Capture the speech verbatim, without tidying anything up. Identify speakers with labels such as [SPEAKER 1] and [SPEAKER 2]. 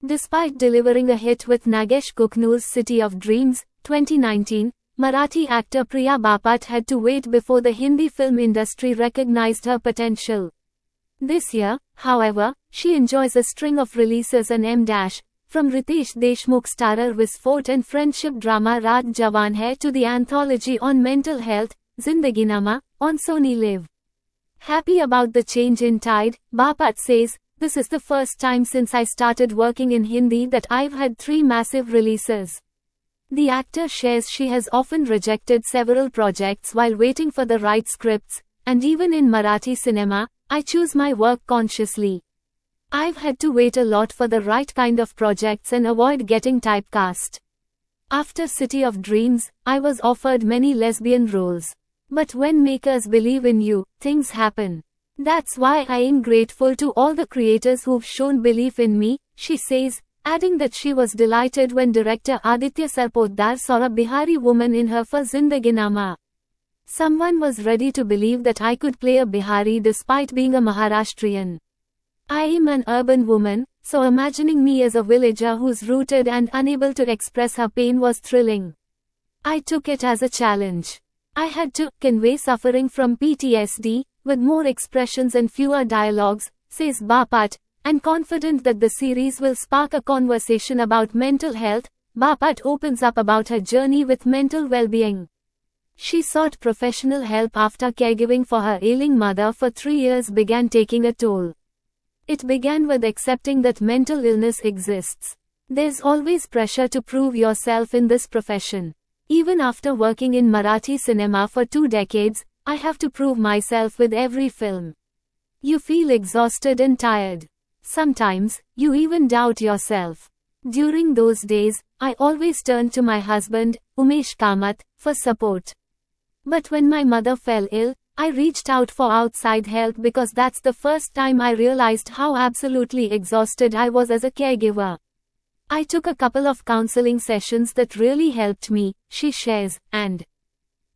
[SPEAKER 1] Despite delivering a hit with Nagesh Kuknur's City of Dreams, twenty nineteen, Marathi actor Priya Bapat had to wait before the Hindi film industry recognized her potential. This year, however, she enjoys a string of releases and M. From Ritesh Deshmukh starrer Visfort and friendship drama Raat Jawan Hai to the anthology on mental health, Zindaginama, on Sony Live. Happy about the change in tide, Bapat says, "This is the first time since I started working in Hindi that I've had three massive releases." The actor shares she has often rejected several projects while waiting for the right scripts, and even in Marathi cinema, "I choose my work consciously. I've had to wait a lot for the right kind of projects and avoid getting typecast. After City of Dreams, I was offered many lesbian roles. But when makers believe in you, things happen. That's why I am grateful to all the creators who've shown belief in me," she says, adding that she was delighted when director Aditya Sarpotdar saw a Bihari woman in her for Zindaginama. "Someone was ready to believe that I could play a Bihari despite being a Maharashtrian. I am an urban woman, so imagining me as a villager who's rooted and unable to express her pain was thrilling. I took it as a challenge. I had to convey suffering from P T S D, with more expressions and fewer dialogues," says Bapat, and confident that the series will spark a conversation about mental health. Bapat opens up about her journey with mental well-being. She sought professional help after caregiving for her ailing mother for three years began taking a toll. It began with accepting that mental illness exists. There's always pressure to prove yourself in this profession. Even after working in Marathi cinema for two decades, I have to prove myself with every film. You feel exhausted and tired. Sometimes, you even doubt yourself. During those days, I always turned to my husband, Umesh Kamath, for support. But when my mother fell ill, I reached out for outside help because that's the first time I realized how absolutely exhausted I was as a caregiver. I took a couple of counseling sessions that really helped me," she shares, and